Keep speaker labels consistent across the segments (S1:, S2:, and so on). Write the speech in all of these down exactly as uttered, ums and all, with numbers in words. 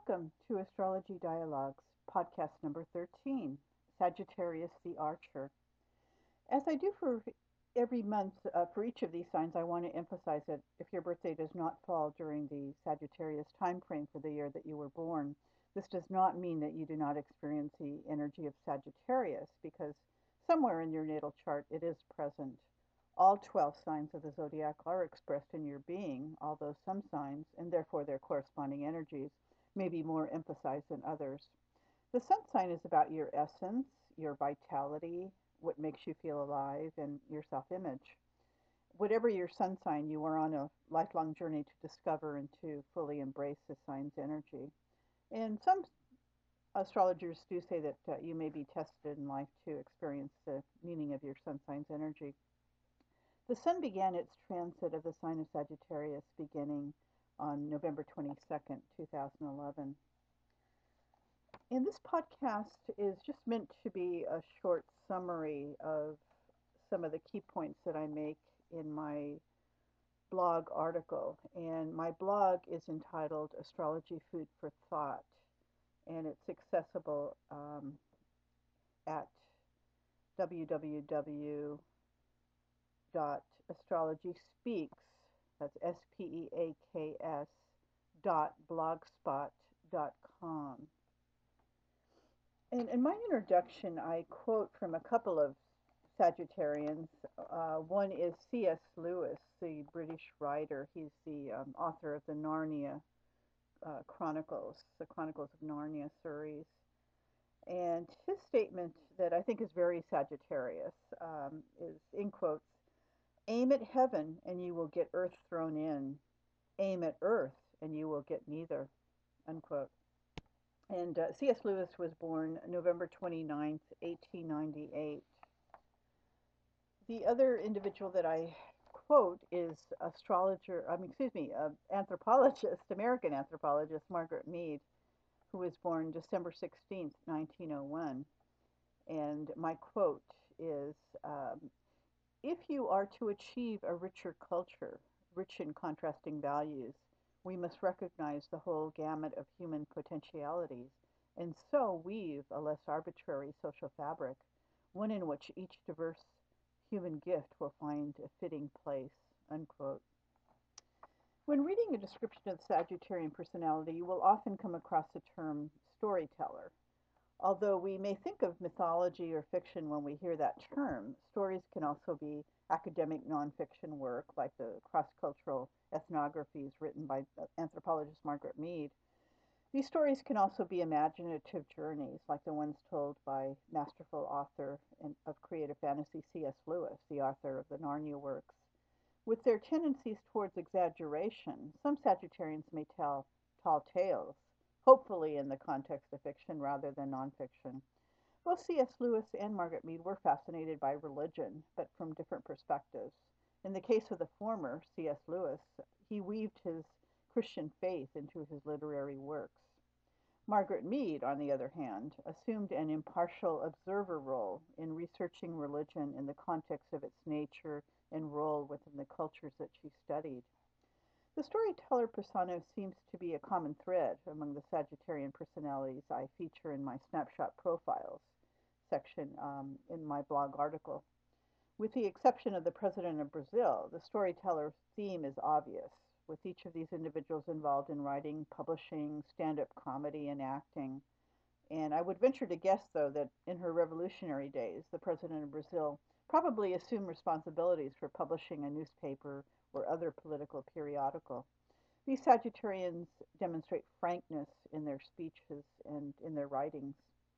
S1: Welcome to Astrology Dialogues, podcast number thirteen, Sagittarius the Archer. As I do for every month uh, for each of these signs, I want to emphasize that if your birthday does not fall during the Sagittarius time frame for the year that you were born, this does not mean that you do not experience the energy of Sagittarius, because somewhere in your natal chart it is present. All twelve signs of the zodiac are expressed in your being, although some signs, and therefore their corresponding energies, may be more emphasized than others. The sun sign is about your essence, your vitality, what makes you feel alive, and your self image. Whatever your sun sign, you are on a lifelong journey to discover and to fully embrace the sign's energy. And some astrologers do say that uh, you may be tested in life to experience the meaning of your sun sign's energy. The sun began its transit of the sign of Sagittarius beginning on November twenty-second, two thousand eleven. And this podcast is just meant to be a short summary of some of the key points that I make in my blog article. And my blog is entitled Astrology Food for Thought, and it's accessible um, at w w w dot astrology speaks, that's S P E A K S, dot blogspot dot com. And in my introduction, I quote from a couple of Sagittarians. Uh, one is C S. Lewis, the British writer. He's the um, author of the Narnia uh, Chronicles, the Chronicles of Narnia series. And his statement that I think is very Sagittarius um, is, in quotes, aim at heaven and you will get earth thrown in. Aim at earth and you will get neither, unquote. And uh, C S. Lewis was born November twenty-ninth, eighteen ninety-eight. The other individual that I quote is astrologer, I mean, excuse me, uh, anthropologist, American anthropologist Margaret Mead, who was born December sixteenth, nineteen oh one. And my quote is um, if you are to achieve a richer culture, rich in contrasting values, we must recognize the whole gamut of human potentialities and so weave a less arbitrary social fabric, one in which each diverse human gift will find a fitting place, unquote. When reading a description of the Sagittarian personality, you will often come across the term storyteller. Although we may think of mythology or fiction when we hear that term, stories can also be academic nonfiction work like the cross-cultural ethnographies written by anthropologist Margaret Mead. These stories can also be imaginative journeys like the ones told by masterful author of creative fantasy C S. Lewis, the author of the Narnia works. With their tendencies towards exaggeration, some Sagittarians may tell tall tales, hopefully in the context of fiction rather than nonfiction. Both C S. Lewis and Margaret Mead were fascinated by religion, but from different perspectives. In the case of the former, C S. Lewis, he weaved his Christian faith into his literary works. Margaret Mead, on the other hand, assumed an impartial observer role in researching religion in the context of its nature and role within the cultures that she studied. The storyteller persona seems to be a common thread among the Sagittarian personalities I feature in my snapshot profiles section um, in my blog article. With the exception of the president of Brazil, the storyteller theme is obvious, with each of these individuals involved in writing, publishing, stand-up comedy, and acting. And I would venture to guess, though, that in her revolutionary days, the president of Brazil probably assumed responsibilities for publishing a newspaper or other political periodical. These Sagittarians demonstrate frankness in their speeches and in their writings.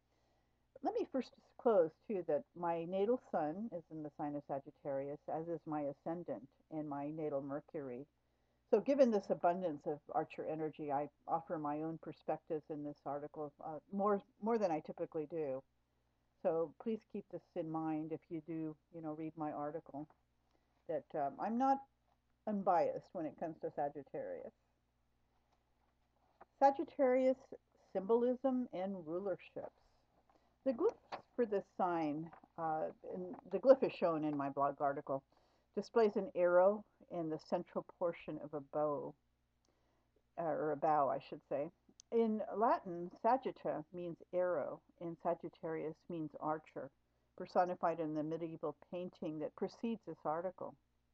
S1: Let me first disclose, too, that my natal sun is in the sign of Sagittarius, as is my ascendant and my natal Mercury. So, given this abundance of Archer energy, I offer my own perspectives in this article, uh, more more than I typically do. So, please keep this in mind if you do, you know, read my article. That um, I'm not unbiased when it comes to Sagittarius. Sagittarius symbolism and rulerships. The glyphs for this sign, uh, and the glyph is shown in my blog article, displays an arrow in the central portion of a bow. uh, or a bow, I should say. In Latin, sagitta means arrow, and Sagittarius means archer, personified in the medieval painting that precedes this article.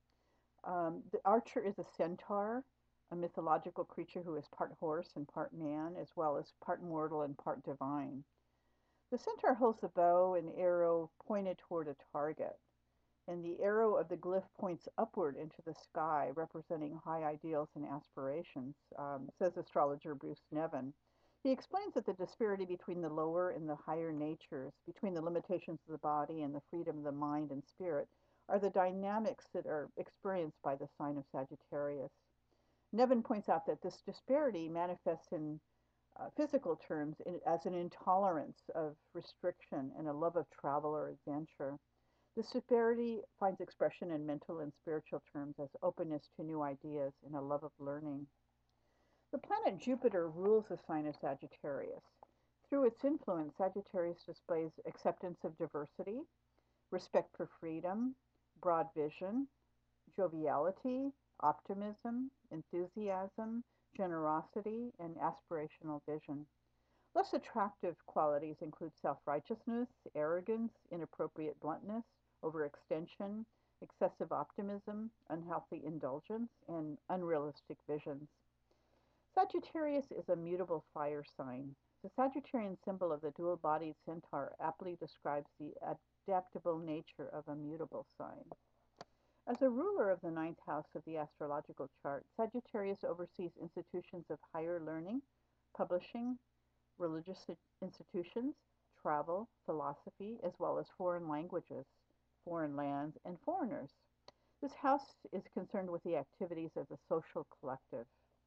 S1: Um, the archer is a centaur, a mythological creature who is part horse and part man, as well as part mortal and part divine. The centaur holds the bow and arrow pointed toward a target, and the arrow of the glyph points upward into the sky, representing high ideals and aspirations, um, says astrologer Bruce Nevin. He explains that the disparity between the lower and the higher natures, between the limitations of the body and the freedom of the mind and spirit, are the dynamics that are experienced by the sign of Sagittarius. Nevin points out that this disparity manifests in uh, physical terms in, as an intolerance of restriction and a love of travel or adventure. This disparity finds expression in mental and spiritual terms as openness to new ideas and a love of learning. The planet Jupiter rules the sign of Sagittarius. Through its influence, Sagittarius displays acceptance of diversity, respect for freedom, broad vision, joviality, optimism, enthusiasm, generosity, and aspirational vision. Less attractive qualities include self-righteousness, arrogance, inappropriate bluntness, overextension, excessive optimism, unhealthy indulgence, and unrealistic visions. Sagittarius is a mutable fire sign. The Sagittarian symbol of the dual-bodied centaur aptly describes the adaptable nature of a mutable sign. As a ruler of the ninth house of the astrological chart, Sagittarius oversees institutions of higher learning, publishing, religious institutions, travel, philosophy, as well as foreign languages, foreign lands, and foreigners. This house is concerned with the activities of the social collective.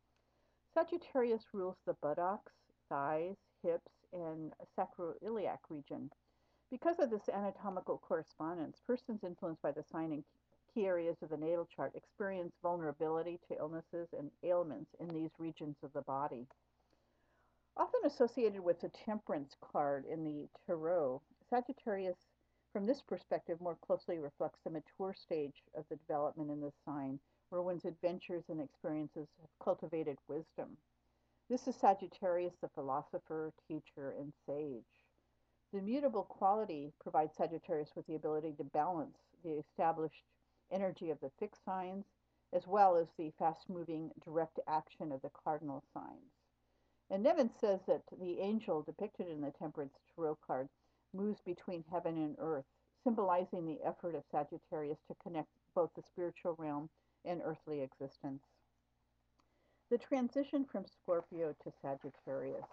S1: Sagittarius rules the buttocks, thighs, hips, and sacroiliac region. Because of this anatomical correspondence, persons influenced by the sign in key areas of the natal chart experience vulnerability to illnesses and ailments in these regions of the body. Often associated with the temperance card in the tarot, Sagittarius, from this perspective, more closely reflects the mature stage of the development in this sign, where one's adventures and experiences have cultivated wisdom. This is Sagittarius, the philosopher, teacher, and sage. The mutable quality provides Sagittarius with the ability to balance the established energy of the fixed signs, as well as the fast-moving direct action of the cardinal signs. And Nevin says that the angel depicted in the Temperance Tarot card moves between heaven and earth, symbolizing the effort of Sagittarius to connect both the spiritual realm and earthly existence. The transition from Scorpio to Sagittarius.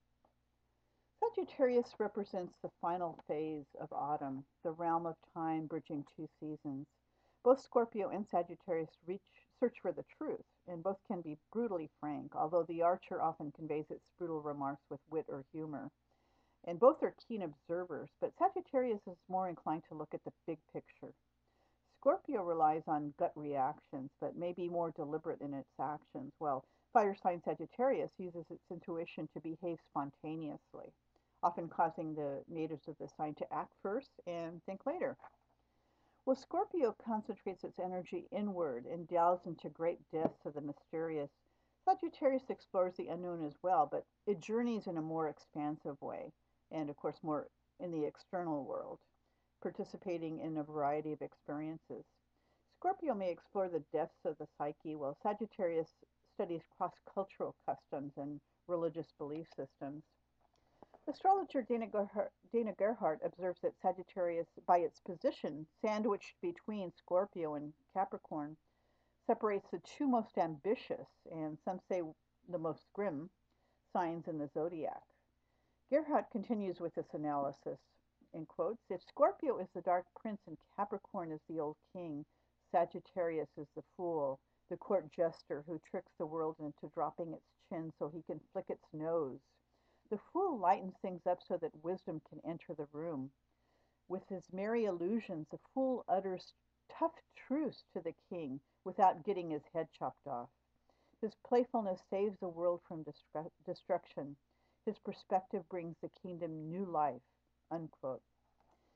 S1: Sagittarius represents the final phase of autumn, the realm of time bridging two seasons. Both Scorpio and Sagittarius reach, search for the truth, and both can be brutally frank, although the archer often conveys its brutal remarks with wit or humor. And both are keen observers, but Sagittarius is more inclined to look at the big picture. Scorpio relies on gut reactions, but may be more deliberate in its actions, while fire sign Sagittarius uses its intuition to behave spontaneously, often causing the natives of the sign to act first and think later. Well, Scorpio concentrates its energy inward and delves into great depths of the mysterious. Sagittarius explores the unknown as well, but it journeys in a more expansive way, and of course, more in the external world, participating in a variety of experiences. Scorpio may explore the depths of the psyche, while Sagittarius studies cross cultural customs and religious belief systems. Astrologer Dana Gerhardt, Dana Gerhardt observes that Sagittarius, by its position, sandwiched between Scorpio and Capricorn, separates the two most ambitious, and some say the most grim, signs in the zodiac. Gerhardt continues with this analysis, in quotes, if Scorpio is the dark prince and Capricorn is the old king, Sagittarius is the fool, the court jester who tricks the world into dropping its chin so he can flick its nose. The fool lightens things up so that wisdom can enter the room. With his merry illusions, the fool utters tough truths to the king without getting his head chopped off. His playfulness saves the world from destru- destruction. His perspective brings the kingdom new life. Unquote.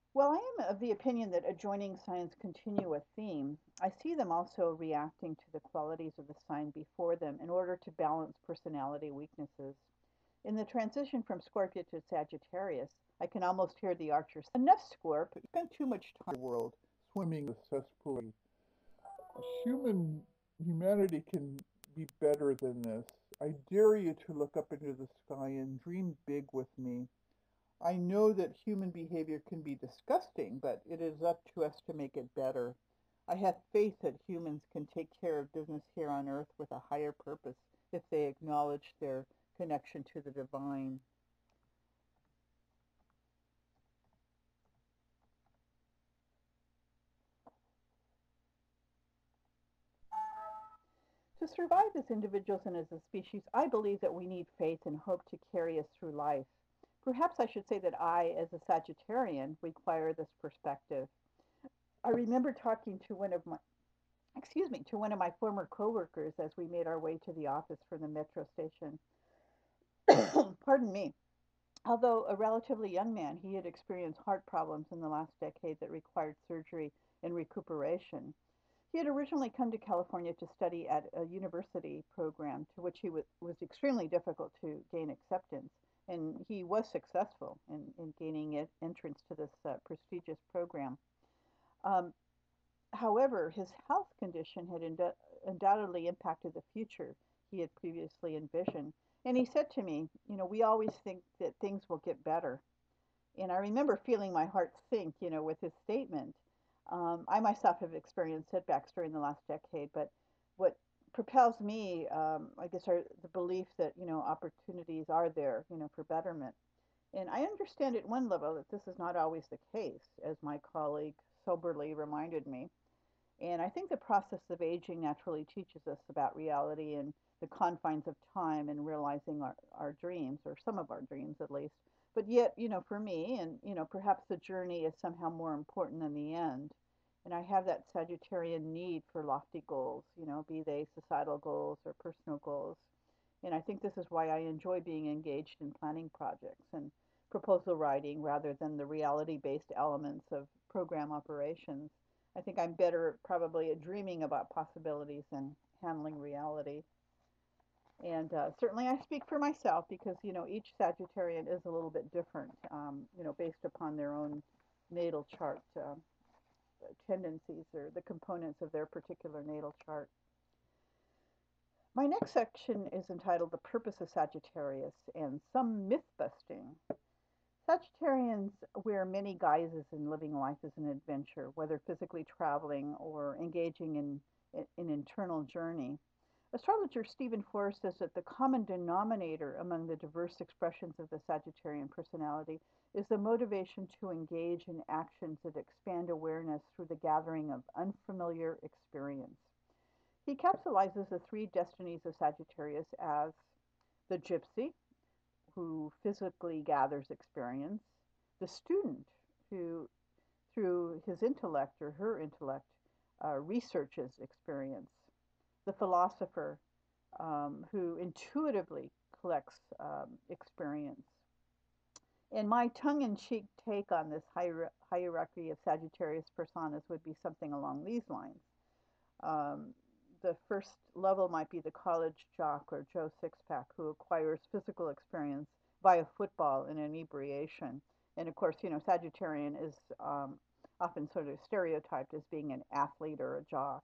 S1: Well, I am of the opinion that adjoining signs continue a theme. I see them also reacting to the qualities of the sign before them in order to balance personality weaknesses. In the transition from Scorpio to Sagittarius, I can almost hear the archer say, enough, Scorp, you spent too much time in the world swimming in the cesspool. Human humanity can be better than this. I dare you to look up into the sky and dream big with me. I know that human behavior can be disgusting, but it is up to us to make it better. I have faith that humans can take care of business here on earth with a higher purpose if they acknowledge their connection to the divine. To survive as individuals and as a species, I believe that we need faith and hope to carry us through life. Perhaps I should say that I, as a Sagittarian, require this perspective. I remember talking to one of my excuse me, to one of my former coworkers as we made our way to the office from the metro station. Pardon me. Although a relatively young man, he had experienced heart problems in the last decade that required surgery and recuperation. He had originally come to California to study at a university program to which he was, was extremely difficult to gain acceptance, and he was successful in, in gaining it, entrance to this uh, prestigious program. Um, However, his health condition had undu- undoubtedly impacted the future he had previously envisioned. And he said to me, you know, we always think that things will get better. And I remember feeling my heart sink, you know, with his statement. Um, I myself have experienced setbacks during the last decade, but what propels me, um, I guess, are the belief that, you know, opportunities are there, you know, for betterment. And I understand at one level that this is not always the case, as my colleague soberly reminded me. And I think the process of aging naturally teaches us about reality and the confines of time and realizing our, our dreams, or some of our dreams at least. But yet, you know, for me, and, you know, perhaps the journey is somehow more important than the end. And I have that Sagittarian need for lofty goals, you know, be they societal goals or personal goals. And I think this is why I enjoy being engaged in planning projects and proposal writing rather than the reality based elements of program operations. I think I'm better probably at dreaming about possibilities than handling reality. And uh, certainly I speak for myself because, you know, each Sagittarian is a little bit different, um, you know, based upon their own natal chart uh, tendencies or the components of their particular natal chart. My next section is entitled The Purpose of Sagittarius and Some Myth Busting. Sagittarians wear many guises in living life as an adventure, whether physically traveling or engaging in an internal journey. Astrologer Stephen Forrest says that the common denominator among the diverse expressions of the Sagittarian personality is the motivation to engage in actions that expand awareness through the gathering of unfamiliar experience. He capsulizes the three destinies of Sagittarius as the gypsy, who physically gathers experience, the student, who, through his intellect or her intellect, uh, researches experience, the philosopher, um, who intuitively collects um, experience. And my tongue in cheek take on this hier- hierarchy of Sagittarius personas would be something along these lines. Um, the first level might be the college jock or Joe Sixpack who acquires physical experience via football and inebriation. And of course, you know, Sagittarian is um, often sort of stereotyped as being an athlete or a jock.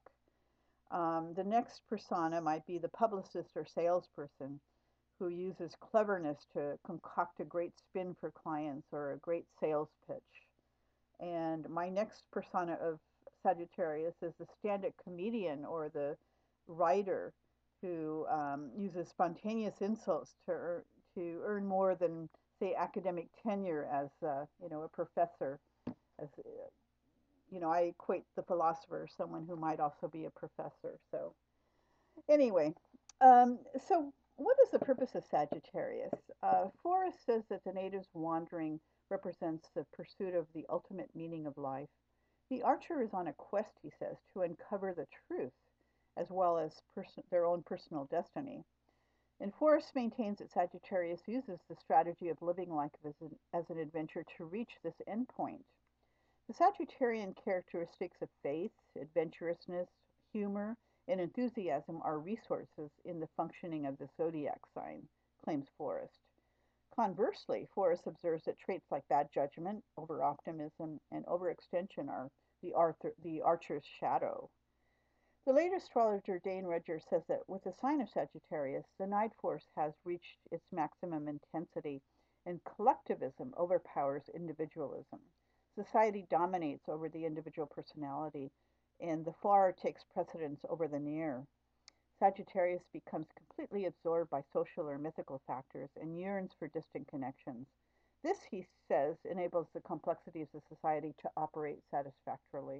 S1: Um, the next persona might be the publicist or salesperson who uses cleverness to concoct a great spin for clients or a great sales pitch. And my next persona of Sagittarius is the stand up comedian or the writer who um, uses spontaneous insults to, ear- to earn more than, say, academic tenure as uh, you know, a professor. As uh, you know, I equate the philosopher as someone who might also be a professor. So anyway, um, so what is the purpose of Sagittarius? Uh, Forrest says that the native's wandering represents the pursuit of the ultimate meaning of life. The archer is on a quest, he says, to uncover the truth as well as person- their own personal destiny. And Forrest maintains that Sagittarius uses the strategy of living life as an, as an adventure to reach this endpoint. The Sagittarian characteristics of faith, adventurousness, humor, and enthusiasm are resources in the functioning of the zodiac sign, claims Forrest. Conversely, Forrest observes that traits like bad judgment, over-optimism, and overextension are the, Arthur, the archer's shadow. The late astrologer Dane Rudhyar says that with the sign of Sagittarius, the night force has reached its maximum intensity, and collectivism overpowers individualism. Society dominates over the individual personality, and the far takes precedence over the near. Sagittarius becomes completely absorbed by social or mythical factors and yearns for distant connections. This, he says, enables the complexities of society to operate satisfactorily.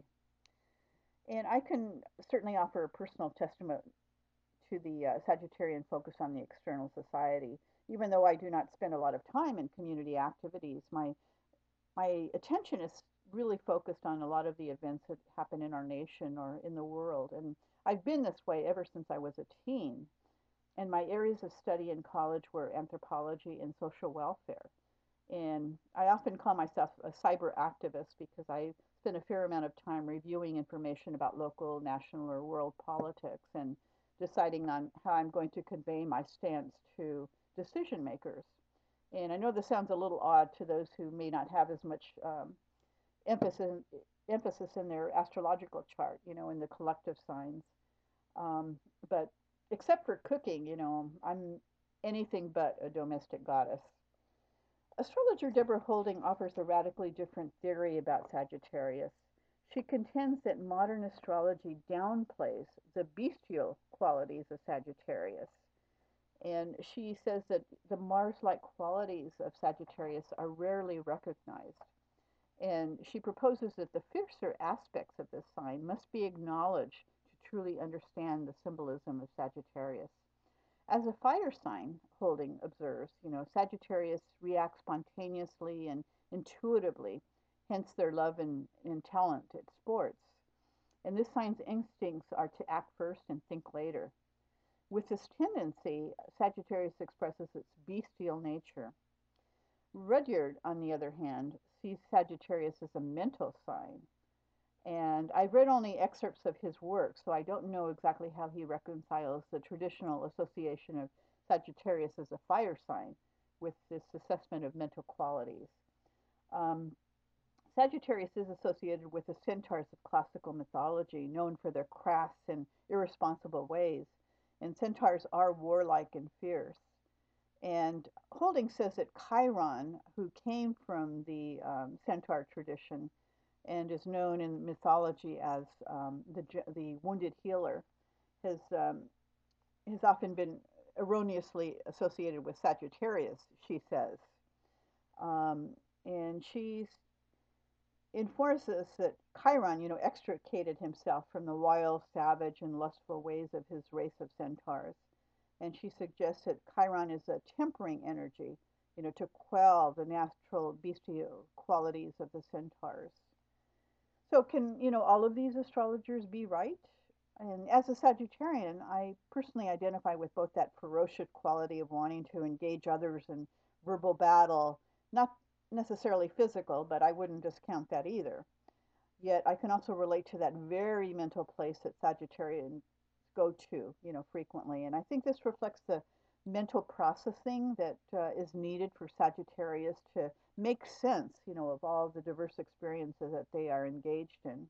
S1: And I can certainly offer a personal testament to the uh, Sagittarian focus on the external society. Even though I do not spend a lot of time in community activities, my my attention is really focused on a lot of the events that happen in our nation or in the world. And I've been this way ever since I was a teen. And my areas of study in college were anthropology and social welfare. And I often call myself a cyber activist because I spend a fair amount of time reviewing information about local, national, or world politics and deciding on how I'm going to convey my stance to decision makers. And I know this sounds a little odd to those who may not have as much um, emphasis emphasis in their astrological chart, you know, in the collective signs. Um, but except for cooking, you know, I'm anything but a domestic goddess. Astrologer Deborah Holding offers a radically different theory about Sagittarius. She contends that modern astrology downplays the bestial qualities of Sagittarius. And she says that the Mars like qualities of Sagittarius are rarely recognized. And she proposes that the fiercer aspects of this sign must be acknowledged to truly understand the symbolism of Sagittarius. As a fire sign, Holding observes, you know, Sagittarius reacts spontaneously and intuitively, hence their love and, and talent at sports. And this sign's instincts are to act first and think later. With this tendency, Sagittarius expresses its bestial nature. Rudyard, on the other hand, sees Sagittarius as a mental sign. And I've read only excerpts of his work, so I don't know exactly how he reconciles the traditional association of Sagittarius as a fire sign with this assessment of mental qualities. Um, Sagittarius is associated with the centaurs of classical mythology, known for their crass and irresponsible ways. And centaurs are warlike and fierce. And Holding says that Chiron, who came from the um, centaur tradition, and is known in mythology as um, the the wounded healer, has um, has often been erroneously associated with Sagittarius. She says, um, and she informs us that Chiron, you know, extricated himself from the wild, savage, and lustful ways of his race of centaurs, and she suggests that Chiron is a tempering energy, you know, to quell the natural bestial qualities of the centaurs. So can, you know, all of these astrologers be right? And as a Sagittarian, I personally identify with both that ferocious quality of wanting to engage others in verbal battle, not necessarily physical, but I wouldn't discount that either. Yet I can also relate to that very mental place that Sagittarians go to, you know, frequently. And I think this reflects the mental processing that uh, is needed for Sagittarius to make sense, you know, of all the diverse experiences that they are engaged in.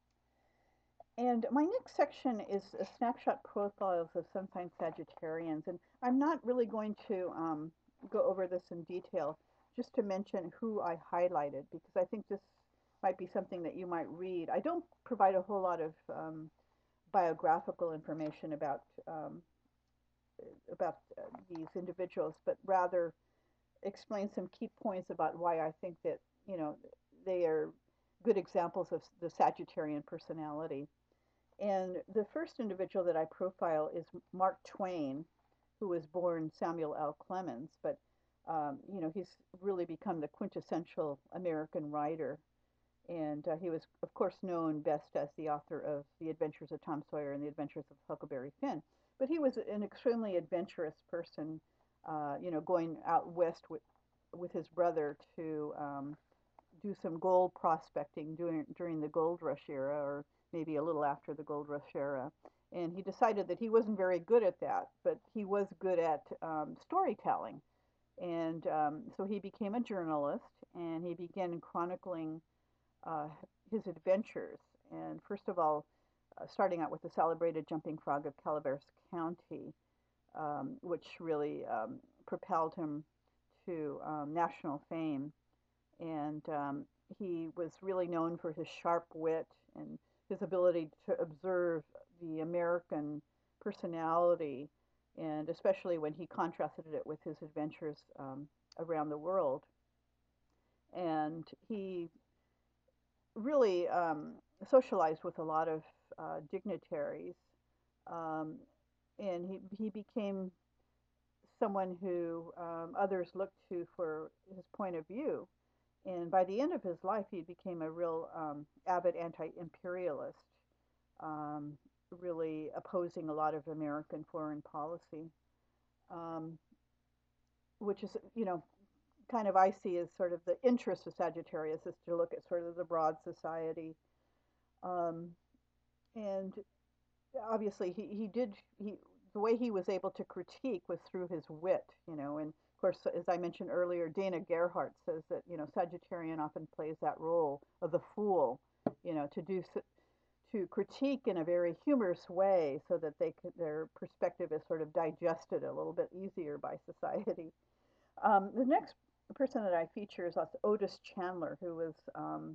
S1: And my next section is a snapshot profiles of sun sign Sagittarians. And I'm not really going to um, go over this in detail, just to mention who I highlighted, because I think this might be something that you might read. I don't provide a whole lot of um, biographical information about um, about uh, these individuals, but rather explain some key points about why I think that, you know, they are good examples of the Sagittarian personality. And the first individual that I profile is Mark Twain, who was born Samuel L. Clemens, but um, you know, he's really become the quintessential American writer. And uh, he was, of course, known best as the author of The Adventures of Tom Sawyer and The Adventures of Huckleberry Finn. But he was an extremely adventurous person, uh, you know, going out west with, with his brother to um, do some gold prospecting during during the gold rush era, or maybe a little after the gold rush era. And he decided that he wasn't very good at that, but he was good at um, storytelling. And um, so he became a journalist, and he began chronicling uh, his adventures. And first of all, uh, starting out with the celebrated jumping frog of Calaveras County, um, which really um, propelled him to um, national fame. And um, he was really known for his sharp wit and his ability to observe the American personality, and especially when he contrasted it with his adventures um, around the world. And he really um, socialized with a lot of uh, dignitaries, um, and he, he became someone who um, others looked to for his point of view. And by the end of his life, he became a real um, avid anti-imperialist, um, really opposing a lot of American foreign policy, um, which is, you know, kind of I see as sort of the interest of Sagittarius is to look at sort of the broad society. Um, and obviously, he, he did, he, the way he was able to critique was through his wit, you know, and of course, as I mentioned earlier, Dana Gerhardt says that, you know, Sagittarian often plays that role of the fool, you know, to do to critique in a very humorous way so that they could, their perspective is sort of digested a little bit easier by society. Um, the next person that I feature is Otis Chandler, who was um,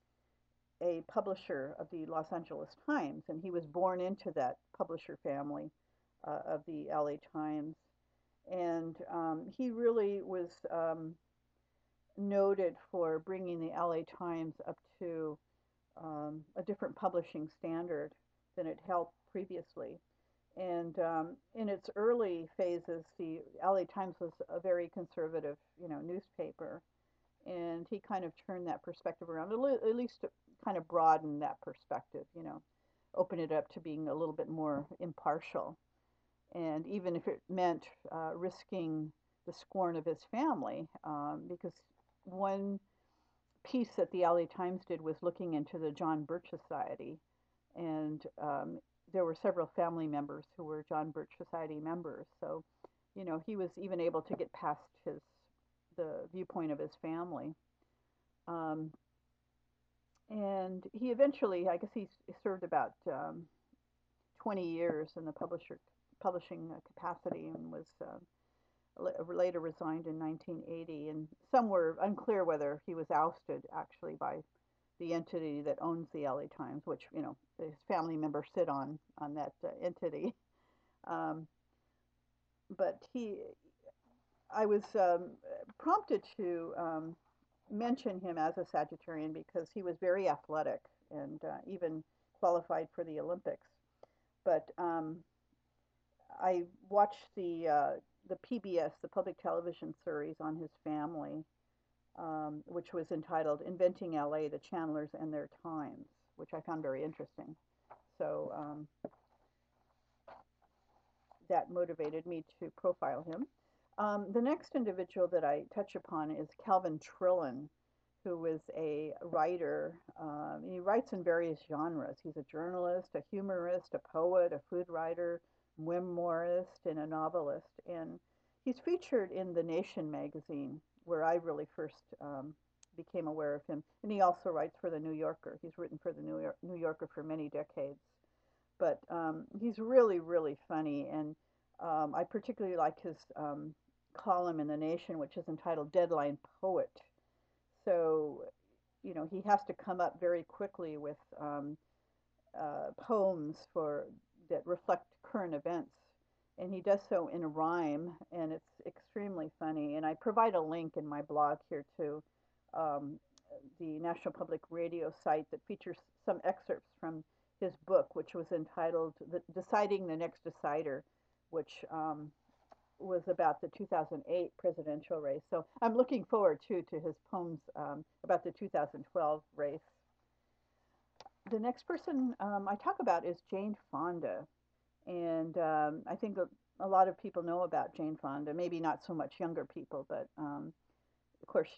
S1: a publisher of the Los Angeles Times, and he was born into that publisher family uh, of the L A Times. And um, he really was um, noted for bringing the L A Times up to um, a different publishing standard than it held previously. And um, in its early phases, the L A Times was a very conservative, you know, newspaper, and he kind of turned that perspective around, at least to kind of broaden that perspective, you know, open it up to being a little bit more impartial. And even if it meant uh, risking the scorn of his family, um, because one piece that the L A Times did was looking into the John Birch Society, and um, there were several family members who were John Birch Society members. So, you know, he was even able to get past his the viewpoint of his family. Um, and he eventually, I guess, he served about um, twenty years in the publisher publishing uh, capacity, and was uh, later resigned in nineteen eighty. And some were unclear whether he was ousted actually by the entity that owns the L A Times, which, you know, his family members sit on on that uh, entity. Um, but he, I was um, prompted to um, mention him as a Sagittarian because he was very athletic and uh, even qualified for the Olympics. But um, I watched the uh, the P B S, the public television series on his family, um, which was entitled "Inventing L A: The Chandlers and Their Times," which I found very interesting. So um, that motivated me to profile him. Um, the next individual that I touch upon is Calvin Trillin, who was a writer. Um, he writes in various genres. He's a journalist, a humorist, a poet, a food writer, memoirist, and a novelist. And he's featured in The Nation magazine, where I really first um, became aware of him. And he also writes for The New Yorker. He's written for The New, York, New Yorker for many decades. But um, he's really, really funny. And um, I particularly like his um, column in The Nation, which is entitled Deadline Poet. So, you know, he has to come up very quickly with um, uh, poems for that reflect current events, and he does so in rhyme, and it's extremely funny. And I provide a link in my blog here to um, the National Public Radio site that features some excerpts from his book, which was entitled the, "Deciding the Next Decider," which um, was about the two thousand eight presidential race. So I'm looking forward too to his poems um, about the two thousand twelve race. The next person um, I talk about is Jane Fonda, and um, I think a, a lot of people know about Jane Fonda. Maybe not so much younger people, but um, of course she's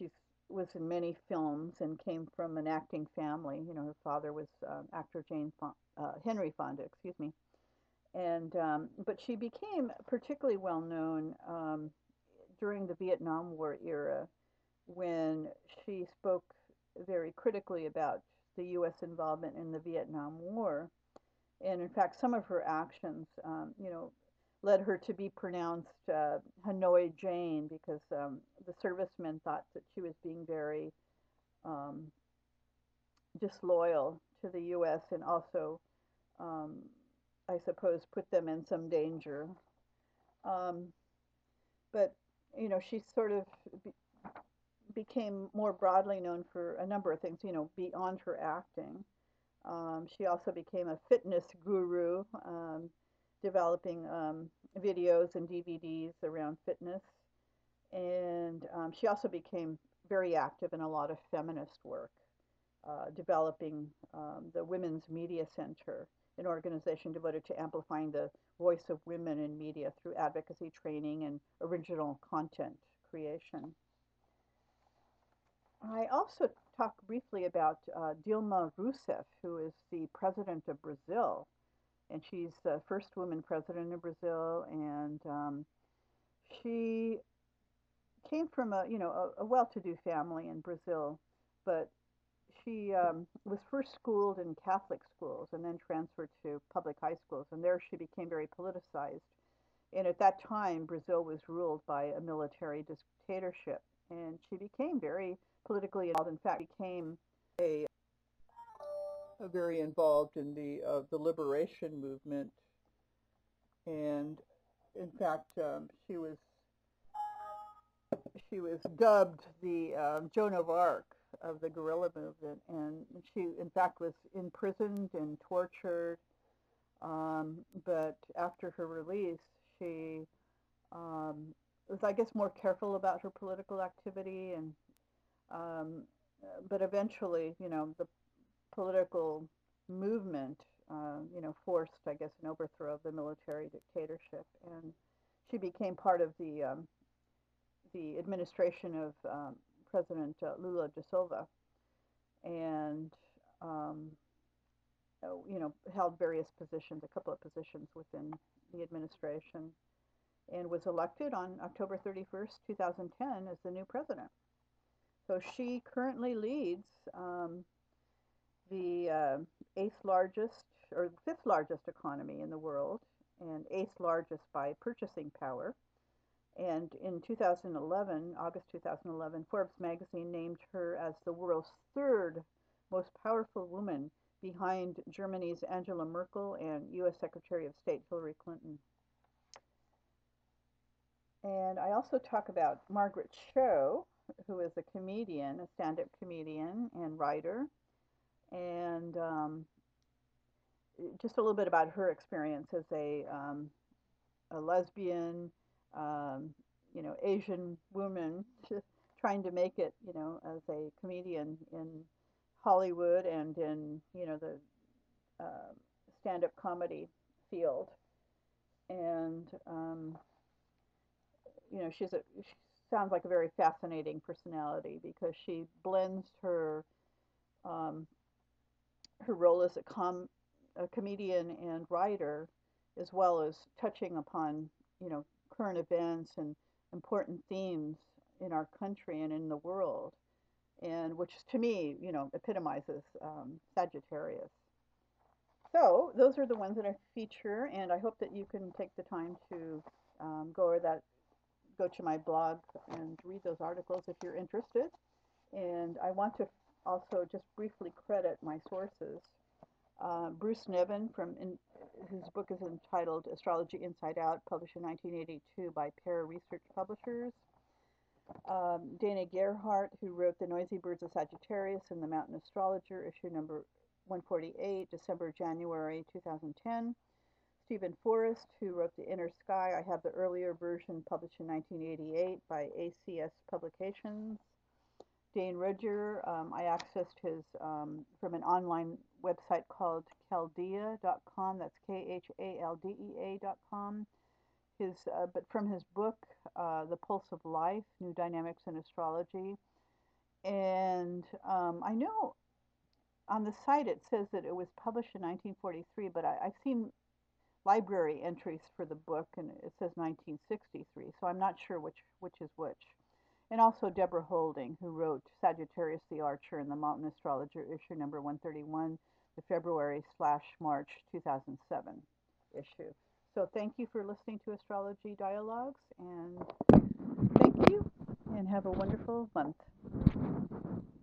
S1: was in many films and came from an acting family. You know, her father was um, actor Jane Fon- uh, Henry Fonda, excuse me. And um, but she became particularly well known um, during the Vietnam War era when she spoke very critically about the U S involvement in the Vietnam War. And in fact, some of her actions, um, you know, led her to be pronounced uh, Hanoi Jane because um, the servicemen thought that she was being very um, disloyal to the U S and also, um, I suppose, put them in some danger. Um, but you know, she sort of be- became more broadly known for a number of things. You know, beyond her acting, um, she also became a fitness guru, um, developing um, videos and D V Ds around fitness. And um, she also became very active in a lot of feminist work, uh, developing um, the Women's Media Center, an organization devoted to amplifying the voice of women in media through advocacy training and original content creation. I also talked briefly about uh, Dilma Rousseff, who is the president of Brazil, and she's the first woman president of Brazil, and um, she came from a you know a, a well-to-do family in Brazil, but she um, was first schooled in Catholic schools and then transferred to public high schools, and there she became very politicized. And at that time, Brazil was ruled by a military dictatorship, and she became very politically involved. In fact, became a, a very involved in the uh, the liberation movement, and in fact, um, she was she was dubbed the um, Joan of Arc of the guerrilla movement, and she, in fact, was imprisoned and tortured. Um, but after her release, she um, was, I guess, more careful about her political activity, and um, but eventually, you know, the political movement, uh, you know, forced, I guess, an overthrow of the military dictatorship, and she became part of the um, the administration of um, President uh, Lula da Silva, and um, uh, you know, held various positions, a couple of positions within the administration, and was elected on October thirty-first, two thousand ten, as the new president. So she currently leads um, the uh, eighth largest or fifth largest economy in the world, and eighth largest by purchasing power. And in two thousand eleven, August two thousand eleven, Forbes magazine named her as the world's third most powerful woman behind Germany's Angela Merkel and U S Secretary of State Hillary Clinton. And I also talk about Margaret Cho, who is a comedian, a stand up comedian and writer, and um, just a little bit about her experience as a, um, a lesbian, um, you know, Asian woman trying to make it, you know, as a comedian in Hollywood and in, you know, the uh, stand-up comedy field. And um, you know, she's a she sounds like a very fascinating personality because she blends her um, her role as a com a comedian and writer, as well as touching upon, you know, current events and important themes in our country and in the world, and which to me, you know, epitomizes um, Sagittarius. So those are the ones that I feature, and I hope that you can take the time to um, go over that, go to my blog and read those articles if you're interested. And I want to also just briefly credit my sources. Uh, Bruce Nevin, from in, his book is entitled Astrology Inside Out, published in nineteen eighty-two by Para Research Publishers. Um, Dana Gerhardt, who wrote The Noisy Birds of Sagittarius and the Mountain Astrologer, issue number one forty-eight, December, January two thousand ten. Stephen Forrest, who wrote The Inner Sky. I have the earlier version published in nineteen eighty-eight by A C S Publications. Dane Rudger, um, I accessed his um, from an online website called Chaldea dot com. That's K H A L D E A dot com. His, uh, but from his book, uh, The Pulse of Life, New Dynamics in Astrology. And um, I know on the site it says that it was published in nineteen forty-three, but I, I've seen library entries for the book, and it says nineteen sixty-three, so I'm not sure which which is which. And also Deborah Holding, who wrote Sagittarius the Archer in the Mountain Astrologer issue number one thirty-one, the February slash March two thousand seven issue. So thank you for listening to Astrology Dialogues, and thank you, and have a wonderful month.